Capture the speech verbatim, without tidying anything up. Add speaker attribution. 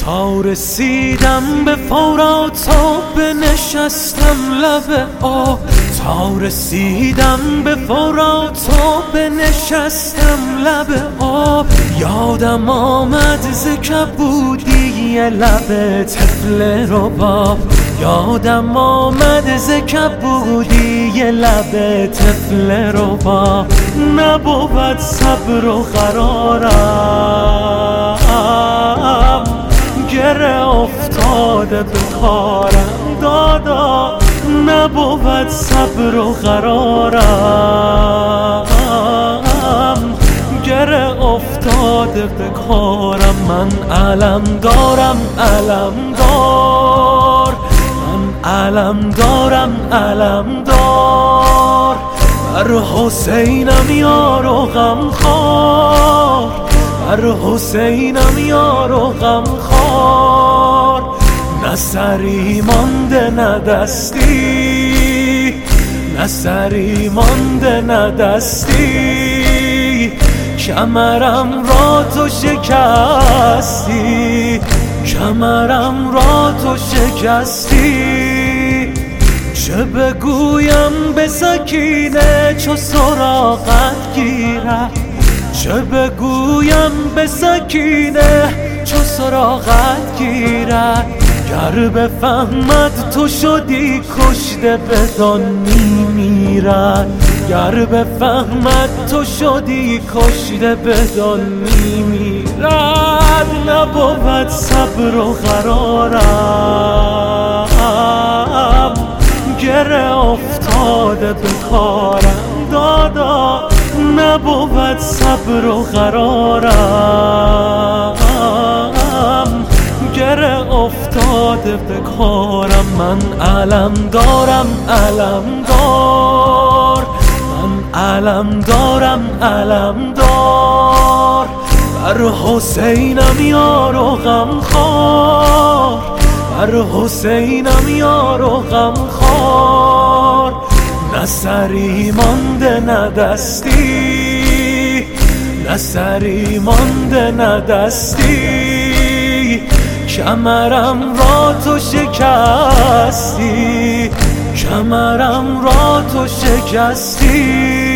Speaker 1: تا رسیدم به فرات و بنشستم لب آب، تا رسیدم به فرات و بنشستم لب آب. یادم آمد ز کبودی لب طفل رباب، یادم آمد ز کبودی لب طفل رباب. نبود صبر و قرارم، گره افتاده به کارم دادا. نبود صبر و قرارم، گره افتاده به کارم. من علم دارم علم دار، من علم دارم علم دار. بر حسینم یار و غمخوار، بر حسینم یار و غمخوار. نه سری مانده نه دستی، نه سری مانده نه دستی. کمرم را تو شکستی، کمرم را تو شکستی. چه بگویم به سکینه چو سراغت گیرد، چه بگویم به سکینه چو سراغت گیرد. گر بفهمد تو شدی کشته بدان میمیرد، گر بفهمد تو شدی کشته بدان میمیرد. نبود صبر و قرارم، گره افتاده به کارم دادا. نبود صبر و قرارم، گره افتاده به کارم. من علم دارم علم دار، من علم دارم علم دار. بر حسینم یار و غمخوار، بر حسینم یار و غمخوار. نه سری مانده نه دستی، نه سری مانده نه دستی. کمرم را تو شکستی، کمرم را تو شکستی.